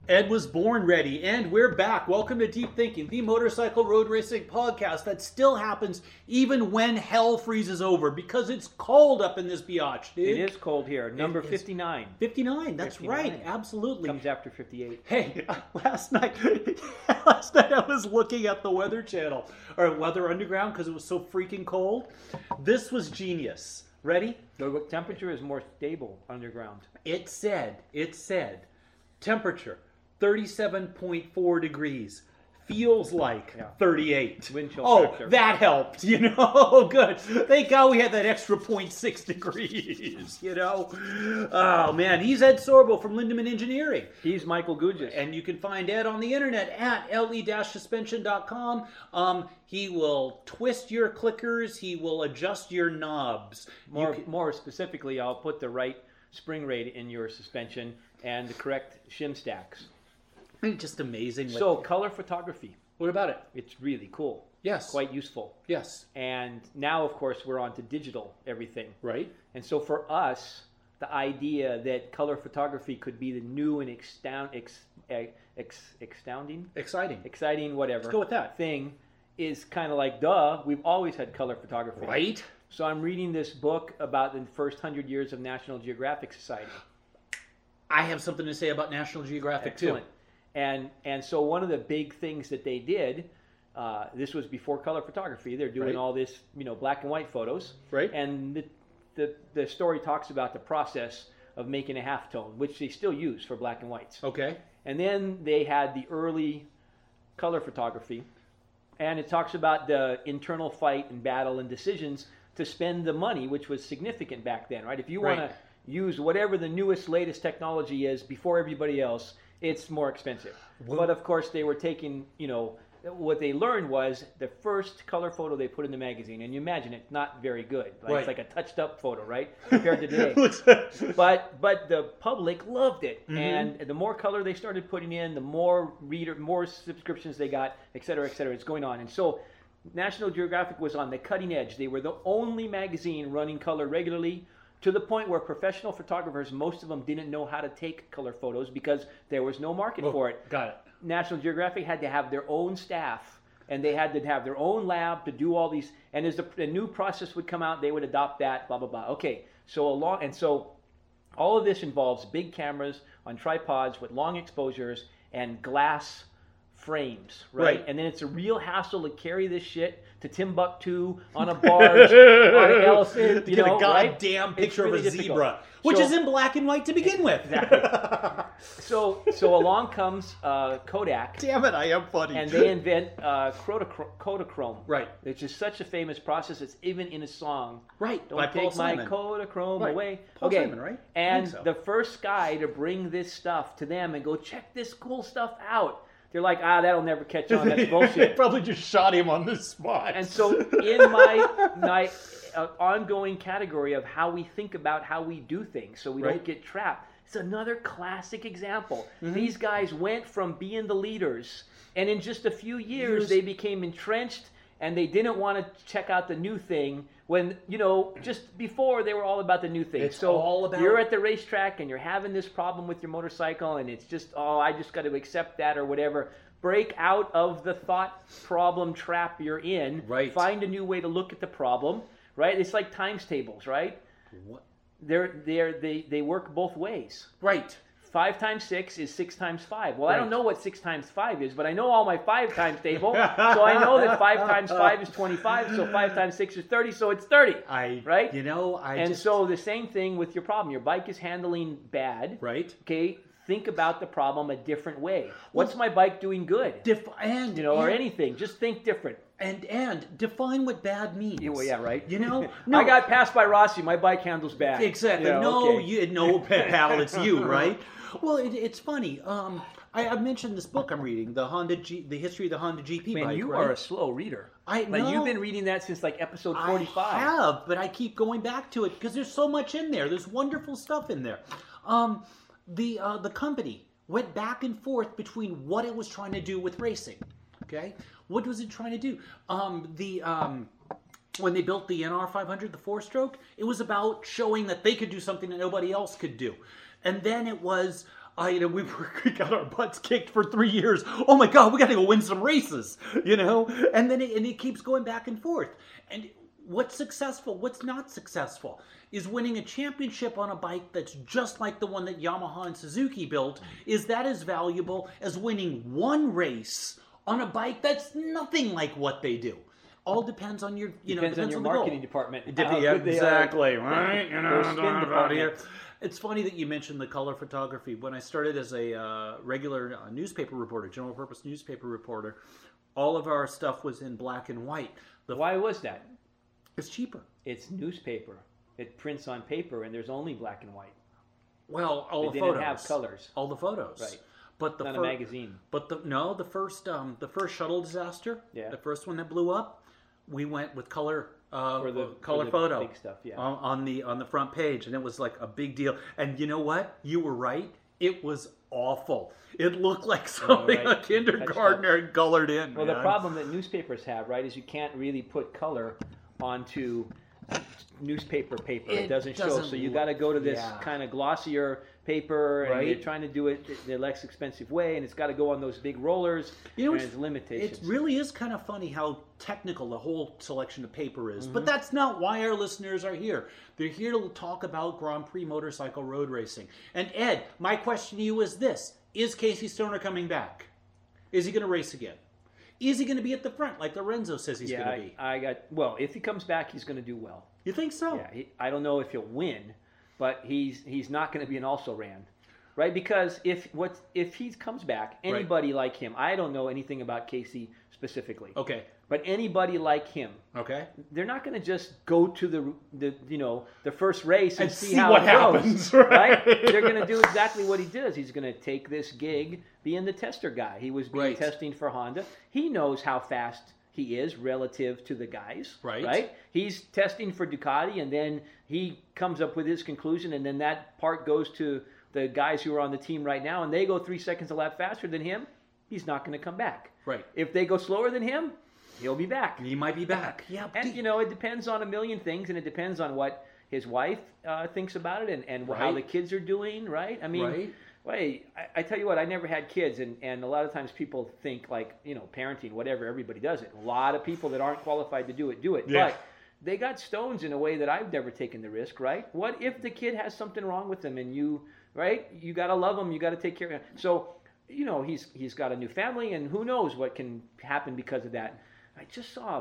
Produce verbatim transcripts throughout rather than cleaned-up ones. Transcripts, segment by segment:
Ed was born ready, and we're back. Welcome to Deep Thinking, the motorcycle road racing podcast that still happens even when hell freezes over, because it's cold up in this biatch, dude. It is cold here. Number fifty-nine. fifty-nine, that's fifty-nine. right, absolutely. Comes after fifty-eight. Hey, last night, last night I was looking at the Weather Channel, or Weather Underground, because it was so freaking cold. This was genius. Ready? The temperature is more stable underground. It said, it said, temperature, thirty-seven point four degrees. Feels like Yeah. thirty-eight. Wind chill Oh, factor. that helped, you know? Good. Thank God we had that extra zero point six degrees, you know? Oh, man. He's Ed Sorbo from Lindemann Engineering. He's Michael Gugis. And you can find Ed on the internet at L E suspension dot com. Um, he will twist your clickers. He will adjust your knobs. More, You can- more specifically, I'll put the right spring rate in your suspension and the correct shim stacks. It's just amazing. So, color photography. What about it? It's really cool. Yes. Quite useful. Yes. And now, of course, we're on to digital everything. Right? And so for us, the idea that color photography could be the new and extound, ex, ex, extounding, Exciting. exciting, whatever Let's go with that. thing is kind of like, duh, we've always had color photography. Right? So I'm reading this book about the first hundred years of National Geographic Society. I have something to say about National Geographic, Excellent. too. And, and so one of the big things that they did, uh, this was before color photography, they're doing Right. all this, you know, black and white photos. Right. And the, the, the story talks about the process of making a halftone, which they still use for black and whites. Okay. And then they had the early color photography, and it talks about the internal fight and battle and decisions to spend the money, which was significant back then, right? If you want Right. to use whatever the newest, latest technology is before everybody else, it's more expensive. Well- But of course, they were taking, you know, what they learned was the first color photo they put in the magazine, and you imagine it's not very good. Like, Right. It's like a touched up photo, right? Compared to today. Looks- but but the public loved it, Mhm. and the more color they started putting in, the more reader, more subscriptions they got, et cetera, et cetera. It's going on, and so National Geographic was on the cutting edge. They were the only magazine running color regularly, to the point where professional photographers, most of them didn't know how to take color photos because there was no market Oh, for it. got it. National Geographic had to have their own staff, and they had to have their own lab to do all these. And as the, the new process would come out, they would adopt that. Blah blah blah. Okay, so along and so, all of this involves big cameras on tripods with long exposures and glass frames, right? Right. And then it's a real hassle to carry this shit to Timbuktu on a barge, on an elephant, To you get know, a goddamn right? picture It's really of a difficult. zebra, which So- is in black and white to begin with. Exactly. So so along comes uh, Kodak. Damn it, I am funny. And they invent uh, Kodachrome, Kodachrome, Right. which is such a famous process. It's even in a song. Right, Don't by take Paul my Simon. Kodachrome Right. away. Paul okay. Simon, right? I And think so. the first guy to bring this stuff to them and go, check this cool stuff out. They're like, ah, that'll never catch on. That's They bullshit. probably just shot him on the spot. And so in my, my uh, ongoing category of how we think about how we do things so we Right. don't get trapped, it's another classic example. Mm-hmm. These guys went from being the leaders, and in just a few years, Years. they became entrenched, and they didn't want to check out the new thing when, you know, just before they were all about the new thing. It's so all about- you're at the racetrack and you're having this problem with your motorcycle, and it's just, oh, I just got to accept that or whatever. Break out of the thought problem trap you're in. Right. Find a new way to look at the problem. Right. It's like times tables, right? What? They're they're they they work both ways. Right. Five times six is six times five. Well, I Right. don't know what six times five is, but I know all my five times table, so I know that five times five is twenty-five. So five times six is thirty. So it's thirty. I Right? You know, I and just so the same thing with your problem. Your bike is handling bad. right. Okay. Think about the problem a different way. What's my bike doing good? Def- and You know, or and, anything. Just think different. and and define what bad means. Yeah, well, yeah, right. You know, no, I got passed by Rossi. My bike handles bad. exactly. Yeah, no, okay. you no, pal, it's you, right? Well, it, it's funny. Um, I, I've mentioned this book I'm reading, the Honda G, the history of the Honda G P Man, bike. you right? are a slow reader. I Like know. you've been reading that since like episode forty-five. I have, but I keep going back to it because there's so much in there. There's wonderful stuff in there. Um, the uh, the company went back and forth between what it was trying to do with racing. Okay, what was it trying to do? Um, the um, when they built the N R five hundred, the four-stroke, it was about showing that they could do something that nobody else could do. And then it was I, you know, we, were, we got our butts kicked for three years. Oh my God, we got to go win some races, you know? And then it, and it keeps going back and forth. And what's successful, what's not successful, is winning a championship on a bike that's just like the one that Yamaha and Suzuki built. Is that as valuable as winning one race on a bike that's nothing like what they do? All depends on your, you know, depends, depends on on your the marketing goal. department. It dep- how yeah, good they exactly, are. right? You know, Their I'm spin talking about here. department. It's funny that you mentioned the color photography. When I started as a uh, regular uh, newspaper reporter, general purpose newspaper reporter, all of our stuff was in black and white. The, Why was that? It's cheaper. It's newspaper. It prints on paper, and there's only black and white. Well, all They the didn't photos. have colors. All the photos. Right. But the Not fir- a magazine. But the no, the first um, the first shuttle disaster, Yeah. the first one that blew up, we went with color uh, For the- color for the photo big stuff, yeah. on, on the on the front page, and it was like a big deal. And you know what? You were right. It was awful. It looked like something right. a kindergartner had colored in. Well, man. the problem that newspapers have, right, is you can't really put color onto newspaper paper. It, It doesn't, show. doesn't So you look- got to go to this yeah. kind of glossier paper, and Right. they're trying to do it the less expensive way, and it's got to go on those big rollers. You know, and it's- there's limitations. It really is kind of funny how technical the whole selection of paper is. Mm-hmm. But that's not why our listeners are here. They're here to talk about Grand Prix motorcycle road racing. And Ed, my question to you is this. Is Casey Stoner coming back? Is he going to race again? Is he going to be at the front like Lorenzo says he's yeah, going to be? I, I got. Well, if he comes back, he's going to do well. You think so? Yeah, he, I don't know if he'll win, but he's he's not going to be an also ran, right? Because if what if he comes back, anybody like him, I don't know anything about Casey specifically, Okay. but anybody like him, Okay. they're not going to just go to the the you know the first race and, And see, see how what it goes, happens, right? right? They're going to do exactly what he does. He's going to take this gig, being the tester guy. He was being Right. testing for Honda. He knows how fast he is relative to the guys, Right. Right? He's testing for Ducati, and then he comes up with his conclusion, and then that part goes to the guys who are on the team right now, and they go three seconds a lap faster than him. He's not going to come back. Right. If they go slower than him, he'll be back. He might be back. Yeah. And, you know, it depends on a million things, and it depends on what his wife uh, thinks about it and, and how Right. the kids are doing, right? I mean, Right. wait, I, I tell you what, I never had kids, and, and a lot of times people think, like, you know, parenting, whatever, everybody does it. A lot of people that aren't qualified to do it, do it. Yeah. But they got stones in a way that I've never taken the risk, right? What if the kid has something wrong with them and you, right? You got to love them, you got to take care of them. So, you know, he's he's got a new family, and who knows what can happen because of that. I just saw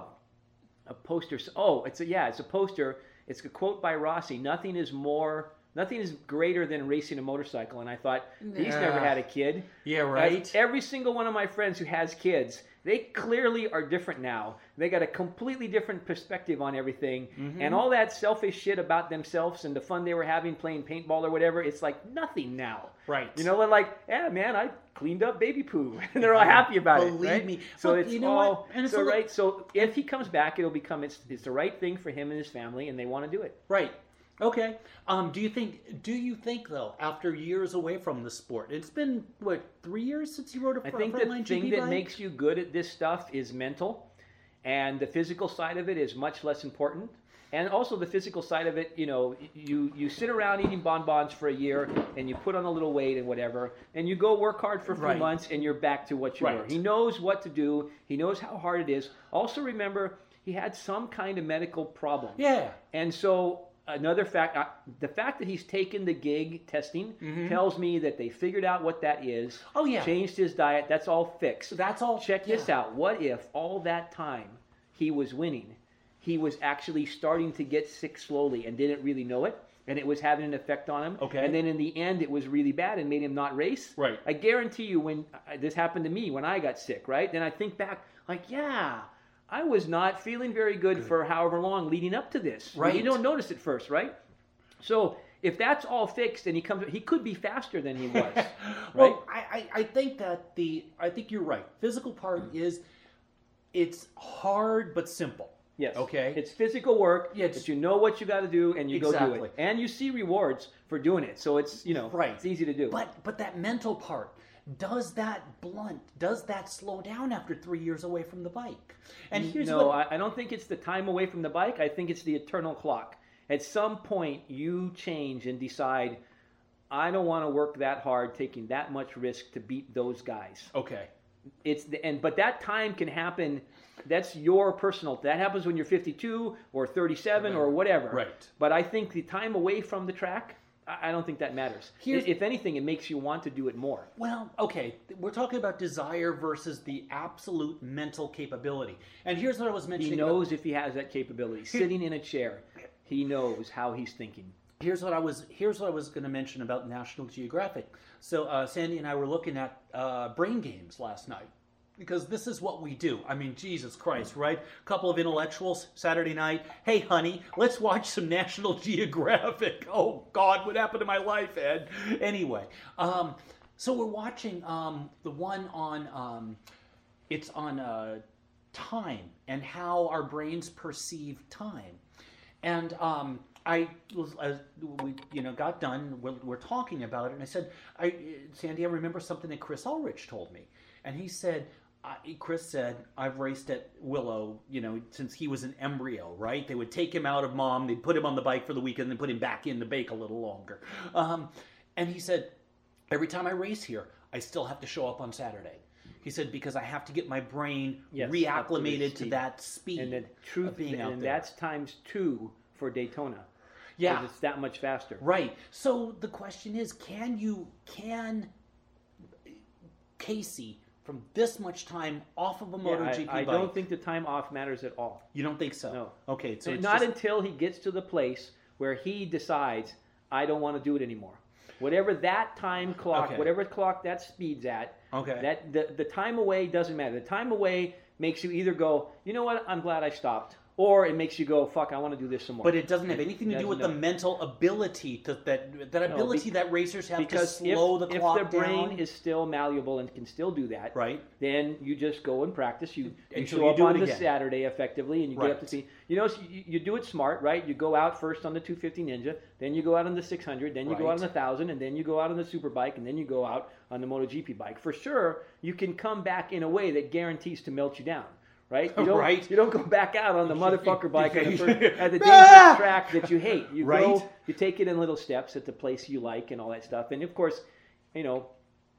a poster. Oh, it's a yeah, it's a poster. It's a quote by Rossi. Nothing is more, nothing is greater than racing a motorcycle. And I thought, he's Nah. never had a kid. Yeah, right. Uh, every single one of my friends who has kids, they clearly are different now. They got a completely different perspective on everything. Mm-hmm. And all that selfish shit about themselves and the fun they were having playing paintball or whatever, it's like nothing now. Right. You know, they're like, yeah, man, I cleaned up baby poo. And they're all happy about it. Believe right? me. So Look, it's you know all, what? And it's so, a li- right. So if he comes back, it'll become, it's, it's the right thing for him and his family, and they want to do it. Right. Okay. Um, do you think? Do you think though, after years away from the sport, it's been what three years since you rode a I fr- think the frontline thing G P that bike? makes you good at this stuff is mental, and the physical side of it is much less important. And also the physical side of it, you know, you, you sit around eating bonbons for a year, and you put on a little weight and whatever, and you go work hard for three Right. months, and you're back to what you Right. were. He knows what to do. He knows how hard it is. Also remember, he had some kind of medical problem. Yeah. And so another fact, uh, the fact that he's taken the gig testing tells me that they figured out what that is. Mm-hmm. Oh, yeah. Changed his diet. That's all fixed. So that's all. Check this yeah. out. What if all that time he was winning, he was actually starting to get sick slowly and didn't really know it, and it was having an effect on him? Okay. And then in the end, it was really bad and made him not race? Right. I guarantee you, when uh, this happened to me when I got sick, right? Then I think back, like, yeah, I was not feeling very good, for however long leading up to this. Right. You don't notice it first, right? So if that's all fixed and he comes, he could be faster than he was. Right? Well, I, I, I think that the I think you're right. Physical part is it's hard but simple. Yes. Okay. It's physical work. Yeah, it's- but you know what you got to do, and you go do Exactly. it, and you see rewards for doing it. So it's you know Right. it's easy to do. But but that mental part, does that blunt? Does that slow down after three years away from the bike? And here's no, what I, I don't think it's the time away from the bike. I think it's the eternal clock. At some point, you change and decide, I don't want to work that hard, taking that much risk to beat those guys. Okay. It's the, and but that time can happen. That's your personal. That happens when you're fifty-two or thirty-seven or whatever. Right. But I think the time away from the track, I I don't think that matters. Here's- If anything, it makes you want to do it more. Well, okay, we're talking about desire versus the absolute mental capability. And here's what I was He mentioning. knows if he has that capability. Sitting in a chair, he knows how he's thinking. Here's what I was. Here's what I was going to mention about National Geographic. So uh, Sandy and I were looking at uh, Brain Games last night because this is what we do. I mean, Jesus Christ, right? A couple of intellectuals Saturday night. Hey, honey, let's watch some National Geographic. Oh God, what happened to my life, Ed? Anyway, um, so we're watching um, the one on. Um, it's on uh, time and how our brains perceive time, and. Um, I was, as we, you know, got done. We're, we're talking about it, and I said, I, "Sandy, I remember something that Chris Ulrich told me." And he said, I, "Chris said I've raced at Willow, you know, since he was an embryo. Right? They would take him out of mom, they'd put him on the bike for the weekend, and then put him back in the bake a little longer." Um, and he said, "Every time I race here, I still have to show up on Saturday." He said, "Because I have to get my brain Yes, reacclimated up to to the that speed And the truth, of being out and there." that's times two for Daytona. Yeah. 'Cause it's that much faster. Right. So the question is, can you, can Casey, from this much time off of a Yeah, MotoGP I, I bike, don't think the time off matters at all. you don't think so? No. Okay. So it's Not just, until he gets to the place where he decides, I don't want to do it anymore. Whatever that time clock, Okay. whatever clock that speed's at, Okay. that the, the time away doesn't matter. The time away makes you either go, you know what, I'm glad I stopped. Or it makes you go, fuck, I want to do this some more. But it doesn't have anything to do doesn't with know. the mental ability to, that that ability be- that racers have to Because slow if, the if clock the brain down. is still malleable and can still do that, Right. then you just go and practice. You, you Until show you up do on it the again. Saturday effectively, and you get up to Right. see. You know, so you, you do it smart, right? You go out first on the two fifty Ninja, then you go out on the six hundred, then you go out Right. on the one thousand, and then you go out on the Superbike, and then you go out on the MotoGP bike. For sure, you can come back in a way that guarantees to melt you down. Right? You don't, Right. you don't go back out on the motherfucker bike on the first, at the dangerous Ah! track that you hate. You Right. go, you take it in little steps at the place you like and all that stuff. And of course, you know,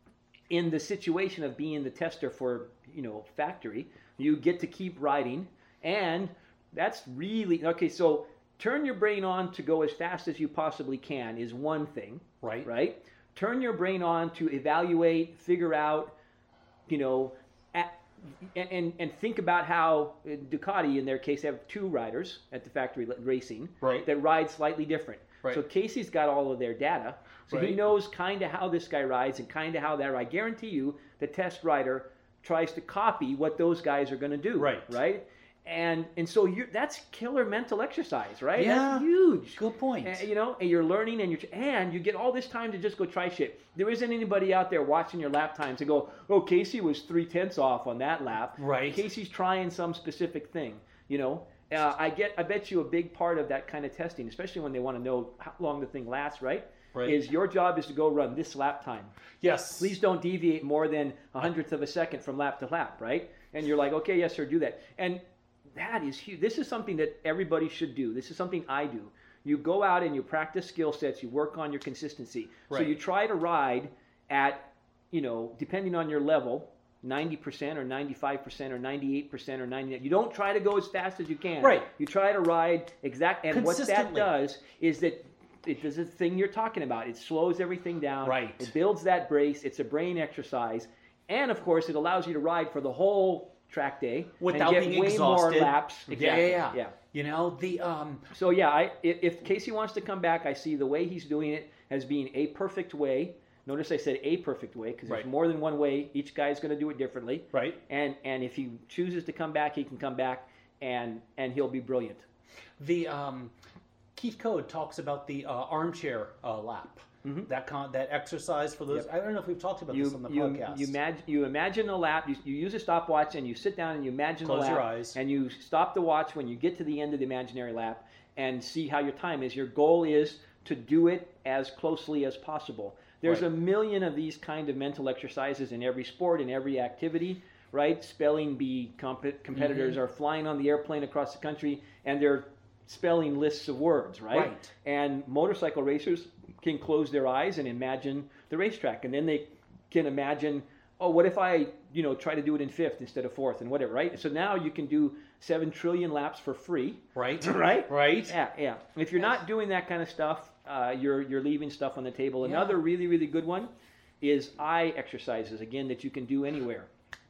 in the situation of being the tester for, you know, factory, you get to keep riding. And that's really, okay, so turn your brain on to go as fast as you possibly can is one thing. Right. Right? Turn your brain on to evaluate, figure out, you know, at, and, and and think about how uh, Ducati, in their case, have two riders at the factory l- racing Right. that ride slightly different. Right. So Casey's got all of their data. So he Right. knows kind of how this guy rides and kind of how that. I guarantee you, the test rider tries to copy what those guys are going to do. Right. Right. And and so you that's killer mental exercise, right? Yeah. That's huge. Good point. Uh, you know, and you're learning, and you're and you get all this time to just go try shit. There isn't anybody out there watching your lap times and go, "Oh, Casey was three tenths off on that lap." Right. Casey's trying some specific thing. You know, uh, I get. I bet you a big part of that kind of testing, especially when they want to know how long the thing lasts, right? Right. Is your job is to go run this lap time. Yes. Please don't deviate more than a hundredth of a second from lap to lap, right? And you're like, okay, yes, sir, do that. And that is huge. This is something that everybody should do. This is something I do. You go out and you practice skill sets. You work on your consistency. So Right. you try to ride at, you know, depending on your level, ninety percent or ninety-five percent or ninety-eight percent or ninety-nine. You don't try to go as fast as you can. Right. You try to ride exact. And what that Consistently. does is that it does the thing you're talking about. It slows everything down. Right. It builds that brace. It's a brain exercise. And of course, it allows you to ride for the whole track day Without and get being way exhausted. more laps. Yeah, Exactly. yeah, yeah. You know, the um So yeah, I, if, if Casey wants to come back, I see the way he's doing it as being a perfect way. Notice I said a perfect way because Right. there's more than one way. Each guy's going to do it differently. Right. And and if he chooses to come back, he can come back and and he'll be brilliant. the um Keith Code talks about the uh, armchair uh, lap. That con- that exercise for those. Yep. I don't know if we've talked about You this on the you podcast. you, imag- you imagine a lap. You, you use a stopwatch and you sit down and you imagine Close the lap. your eyes. And you stop the watch when you get to the end of the imaginary lap and see how your time is. Your goal is to do it as closely as possible. There's Right. a million of these kind of mental exercises in every sport, in every activity, right? Spelling bee comp- competitors Mm-hmm. are flying on the airplane across the country and they're spelling lists of words, right? Right. And motorcycle racers can close their eyes and imagine the racetrack, and then they can imagine, oh, what if I, you know, try to do it in fifth instead of fourth and whatever, right? So now you can do seven trillion laps for free. Right. Right? Right. Yeah, yeah. If you're not doing that kind of stuff, uh, you're you're leaving stuff on the table. Another Yeah. really, really good one is eye exercises, again, that you can do anywhere.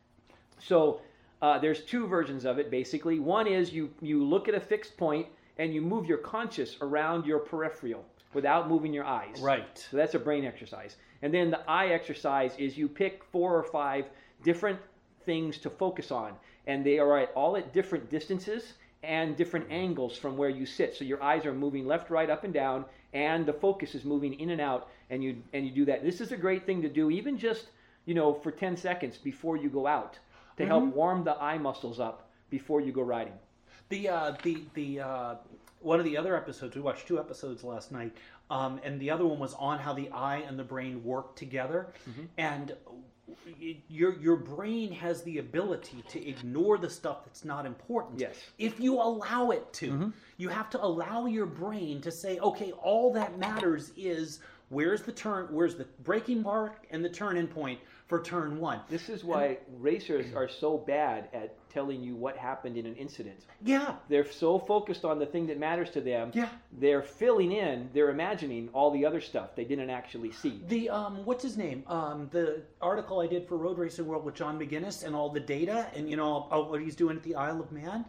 So uh, there's two versions of it, basically. One is you, you look at a fixed point and you move your conscious around your peripheral without moving your eyes. Right. So that's a brain exercise. And then the eye exercise is you pick four or five different things to focus on. And they are at, all at different distances and different angles from where you sit. So your eyes are moving left, right, up, and down, and the focus is moving in and out, and you and you do that. This is a great thing to do, even just, you know, for ten seconds before you go out, to Mm-hmm. help warm the eye muscles up before you go riding. The uh, the the uh, one of the other episodes, we watched two episodes last night, um, and the other one was on how the eye and the brain work together, Mm-hmm. and y- your your brain has the ability to ignore the stuff that's not important. Yes. If you allow it to, Mm-hmm. you have to allow your brain to say, okay, all that matters is where's the turn, where's the braking mark and the turn-in point for turn one. This is why racers are so bad at telling you what happened in an incident. Yeah. They're so focused on the thing that matters to them. Yeah. They're filling in, they're imagining all the other stuff they didn't actually see. The um, what's his name? Um, the article I did for Road Racing World with John McGinnis and all the data, and you know uh, what he's doing at the Isle of Man,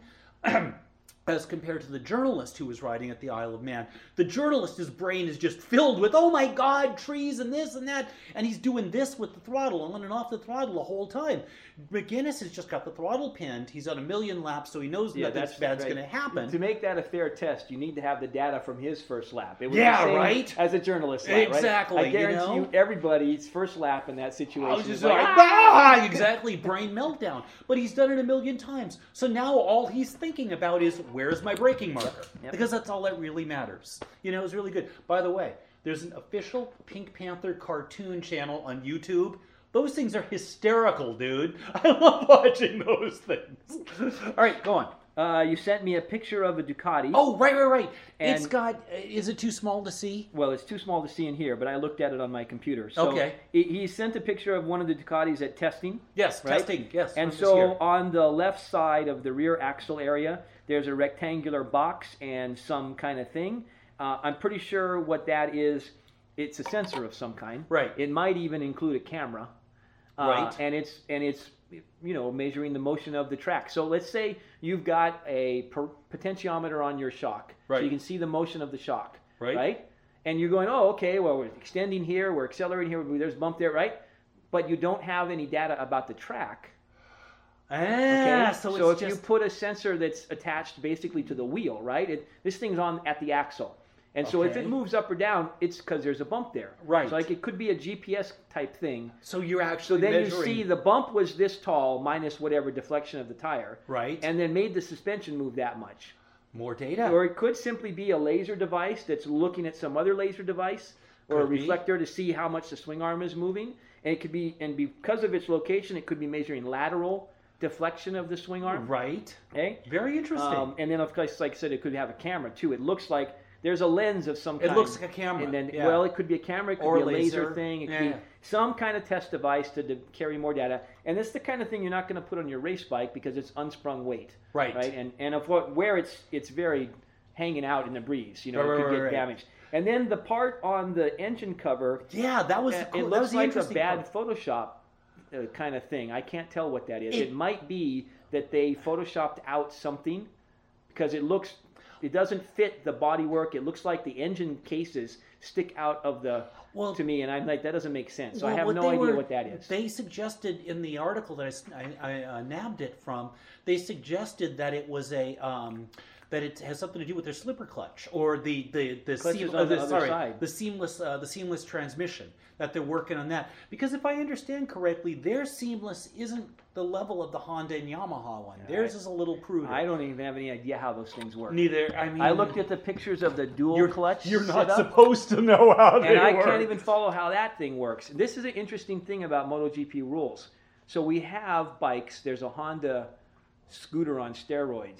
as compared to the journalist who was riding at the Isle of Man. The journalist's brain is just filled with, oh my God, trees and this and that, and he's doing this with the throttle, on and off the throttle the whole time. McGinnis has just got the throttle pinned. He's on a million laps, so he knows nothing bad's right. going to happen. To make that a fair test, you need to have the data from his first lap. It was Yeah, the same right? as a journalist lap, right? Exactly, I you guarantee know? you, everybody's first lap in that situation I was is just like, like, "Ah!" ah, exactly, brain meltdown. But he's done it a million times. So now all he's thinking about is, where's my braking marker? Yep. Because that's all that really matters. You know, it's really good. By the way, there's an official Pink Panther cartoon channel on YouTube. Those things are hysterical, dude. I love watching those things. All right, go on. Uh, you sent me a picture of a Ducati. Oh, right, right, right. It's And- got, is it too small to see? Well, it's too small to see in here, but I looked at it on my computer. So Okay. He, he sent a picture of one of the Ducatis at testing. Yes, Right? testing, yes. And from this so year. on the left side of the rear axle area, there's a rectangular box and some kind of thing. Uh, I'm pretty sure what that is, it's a sensor of some kind. Right. It might even include a camera. Uh, Right. And it's and it's you know measuring the motion of the track. So let's say you've got a per- potentiometer on your shock, so Right. you can see the motion of the shock. Right. Right. And you're going, oh, okay, well, we're extending here, we're accelerating here, there's bump there, right? But you don't have any data about the track. Ah, Okay? so, so it's if just... you put a sensor that's attached basically to the wheel, right? It, this thing's on at the axle. And so if Okay. it moves up or down, it's because there's a bump there. Right. So like it could be a G P S type thing. So you're So actually then measuring... you see the bump was this tall minus whatever deflection of the tire. Right. And then made the suspension move that much. More data. Or it could simply be a laser device that's looking at some other laser device or a Could be. reflector to see how much the swing arm is moving. And it could be, and because of its location, it could be measuring lateral deflection of the swing arm. Right. Okay. Very interesting. Um, and then, of course, like I said, it could have a camera too. It looks like there's a lens of some kind. It looks like a camera, And then, yeah. well, it could be a camera, it could Or be a laser, laser. thing, it could Yeah, be yeah. some kind of test device to, to carry more data. And it's the kind of thing you're not going to put on your race bike because it's unsprung weight. Right. Right. And and of what where it's it's very hanging out in the breeze. You know, Right, it could right, get right, right. damaged. And then the part on the engine cover, yeah, that was uh, the cool, it that looks was the like a interesting bad part. Photoshop uh, kind of thing. I can't tell what that is. It- It, might be that they photoshopped out something because it looks, it doesn't fit the bodywork. It looks like the engine cases stick out of the, Well- to me, and I'm like, that doesn't make sense. So I Well, have what no they idea were- what that is. They suggested in the article that I s- I, I, uh, nabbed it from, they suggested that it was a um, that it has something to do with their slipper clutch or the the the, Clutch seam- is on uh, the the- other sorry, side. the seamless uh, the seamless transmission, that they're working on that. Because if I understand correctly, their seamless isn't the level of the Honda and Yamaha one. Theirs is a little pruder. I don't even have any idea how those things work. Neither. I mean, I looked at the pictures of the dual you're, clutch You're not setup, supposed to know how they and I work. can't even follow how that thing works. This is an interesting thing about MotoGP rules. So we have bikes. There's a Honda scooter on steroids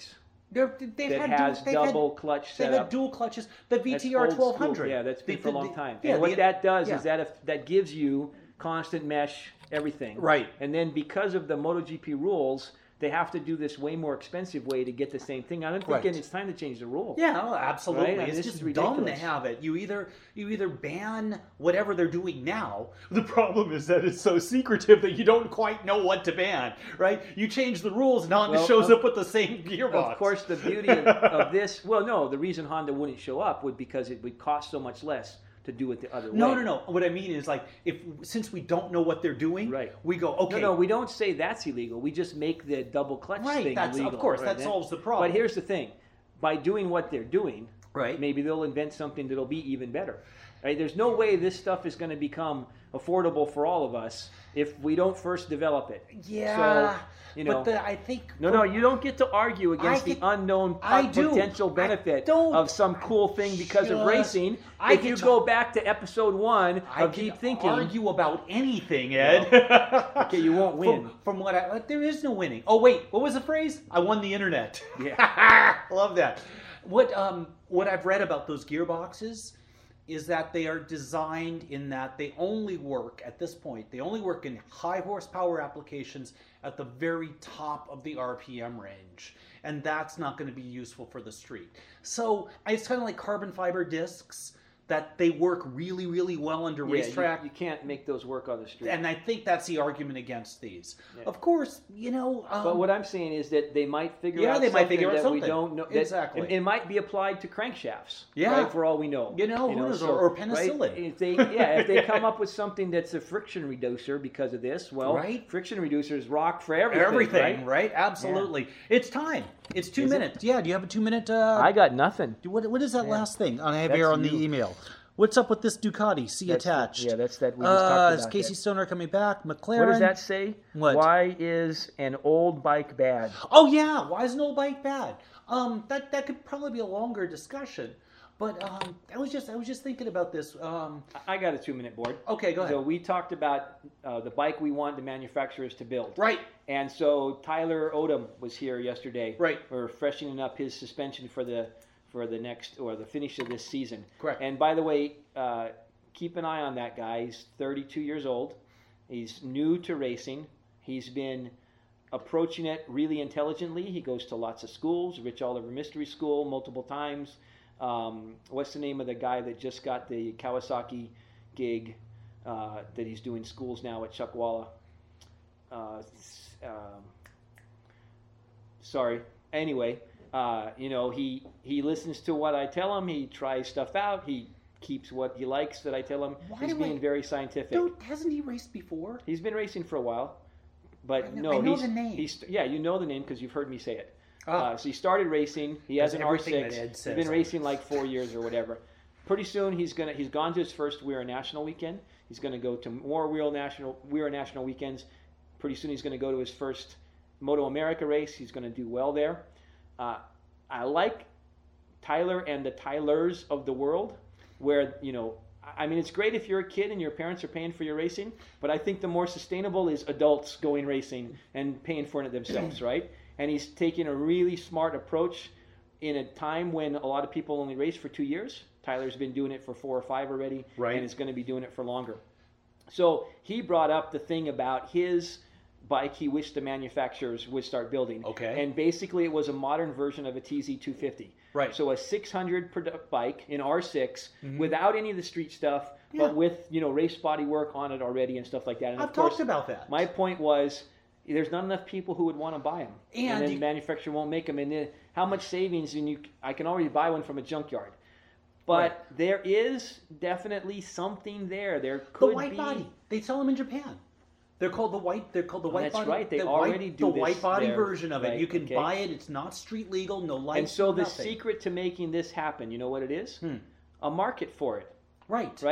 They're, they've that had has dual, they've double had, clutch They've setup. had dual clutches. The That's V T R old school. twelve hundred. Yeah, that's been the, for a the, long the, time. Yeah, and what the, that does yeah. is that if, that gives you constant mesh everything. Right. And then because of the MotoGP rules, they have to do this way more expensive way to get the same thing. I'm thinking Right. it's time to change the rule. Yeah, no, absolutely. Right? I mean, It's this just is ridiculous. dumb to have it. You either you either ban whatever they're doing now. The problem is that it's so secretive that you don't quite know what to ban, right? You change the rules and Honda Well, shows of- up with the same gearbox. Of course, the beauty of, of this, well, no, the reason Honda wouldn't show up would because it would cost so much less to do it the other No, way. no, no. What I mean is, like, if since we don't know what they're doing, Right. we go, okay. No, no, we don't say that's illegal. We just make the double clutch Right, thing that's- of illegal. course, right? that Then- solves the problem. But here's the thing. By doing what they're doing, Right. maybe they'll invent something that'll be even better. Right? There's no way this stuff is going to become affordable for all of us if we don't first develop it. Yeah, So, you know, but the, I think no, no, you don't get to argue against I the get- unknown I pot- do. potential I benefit don't of some cool thing because of just- racing. I if you get to- go back to episode one I of can Deep Thinking, argue about anything, Ed. okay, you won't win. From, from what I, there is no winning. Oh wait, what was the phrase? I won the internet. Yeah. Love that. What um what I've read about those gearboxes is that they are designed in that they only work at this point. They only work in high horsepower applications at the very top of the R P M range, and that's not going to be useful for the street. So it's kind of like carbon fiber discs that they work really, really well under Yeah, racetrack. you, you can't make those work on the street. And I think that's the argument against these. Yeah. Of course, you know. Um, But what I'm saying is that they might figure Yeah, out they might something figure out that we something. don't know. That, Exactly. It, it might be applied to crankshafts. Yeah. Right, for all we know. You know, who knows, or- or penicillin. Right? If they, yeah, if they Yeah. come up with something that's a friction reducer because of this, well, Right. friction reducers rock for everything. everything, right? right? Absolutely. It's time. It's two Is it? minutes. Yeah. Do you have a two minute? Uh, I got nothing. what, what is that Yeah. last thing? I have That's here on you. the email. What's up with this Ducati? See That's the- attached. yeah, that's that we just Uh, talked is about Casey that. Stoner coming back? McLaren. What does that say? What? Why is an old bike bad? Oh yeah. Why is an old bike bad? Um, that that could probably be a longer discussion. But um, I was just I was just thinking about this. Um, I got a two-minute board. okay, go ahead. So we talked about uh, the bike we want the manufacturers to build. right. And so Tyler Odom was here yesterday. Right. We're freshening up his suspension for the for the next or the finish of this season. Correct. And by the way, uh, keep an eye on that guy. He's thirty-two years old. He's new to racing. He's been approaching it really intelligently. He goes to lots of schools, Rich Oliver Mystery School, multiple times. Um, what's the name of the guy that just got the Kawasaki gig uh, that he's doing schools now at Chuckwalla? Uh, s- um, sorry. Anyway, uh, you know, he he listens to what I tell him. He tries stuff out. He keeps what he likes that I tell him. Why He's do I- being very scientific. Dude, hasn't he raced before? He's been racing for a while, but I know- no, I know he's the name. he's yeah, you know the name because you've heard me say it. Ah. Uh, so he started racing. He has That's an R everything six. that Ed He's says. been racing like four years or whatever. Pretty soon he's gonna he's gone to his first Weir National weekend. He's gonna go to more Weir National Weir National weekends. Pretty soon he's gonna go to his first Moto America race. He's gonna do well there. Uh, I like Tyler and the Tylers of the world, where you know. I mean, it's great if you're a kid and your parents are paying for your racing, but I think the more sustainable is adults going racing and paying for it themselves, right? And he's taking a really smart approach in a time when a lot of people only race for two years. Tyler's been doing it for four or five already, Right. and is going to be doing it for longer. So he brought up the thing about his bike he wished the manufacturers would start building. Okay. And basically it was a modern version of a T Z two fifty. Right. So a six hundred produ- bike in R six Mhm. without any of the street stuff, Yeah. but with, you know, race body work on it already and stuff like that. And I've of course, talked about that. my point was there's not enough people who would want to buy them. And then you- the manufacturer won't make them. And then how much savings, and you, I can already buy one from a junkyard. But Right. there is definitely something there. There the could white be. body. They sell them in Japan. They're called the white. They're called the Oh, white that's body. right. They the already white, do the this white body there. version of it. Right, You can okay. buy it. It's not street legal. No lights. And so the nothing. secret to making this happen, you know what it is? Hmm. A market for it, Right. right?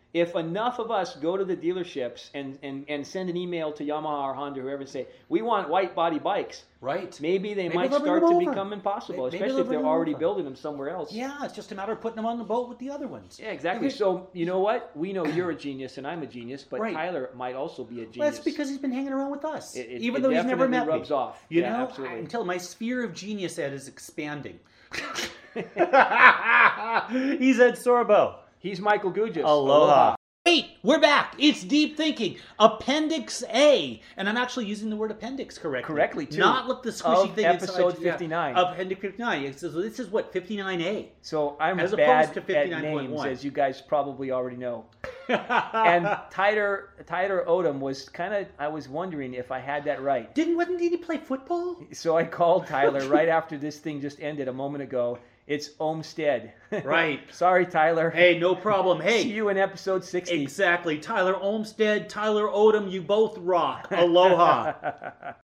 if enough of us go to the dealerships and, and, and send an email to Yamaha or Honda, whoever, and say, we want white body bikes, Right. maybe they Maybe might they'll bring start them to over. become impossible, Maybe especially they'll if they're bring them already over. building them somewhere else. Yeah, it's just a matter of putting them on the boat with the other ones. Yeah, exactly. Maybe- So, you know what? We know you're a genius and I'm a genius, but Right. Tyler might also be a genius. Well, that's because he's been hanging around with us, It- it- even it though he's never definitely met rubs me. off. You Yeah, know, absolutely. I- until my sphere of genius, Ed, is expanding. He's Ed Sorbo. He's Michael Gugis. Aloha. Wait, we're back. It's deep thinking. Appendix A, and I'm actually using the word appendix correctly. Correctly, too. Not with the squishy Of thing episode inside. Yeah. fifty-nine. Appendix fifty-nine. It's- So this is what fifty-nine A. So I'm As bad opposed to at fifty-nine point names, one. as you guys probably already know. And Tyler Tyler Odom was kind of, I was wondering if I had that right. Didn't wasn't did he play football? So I called Tyler right after this thing just ended a moment ago. It's Olmsted. Right. Sorry, Tyler. Hey, no problem. Hey, See you in episode sixty. exactly. Tyler Olmsted, Tyler Odom, you both rock. Aloha.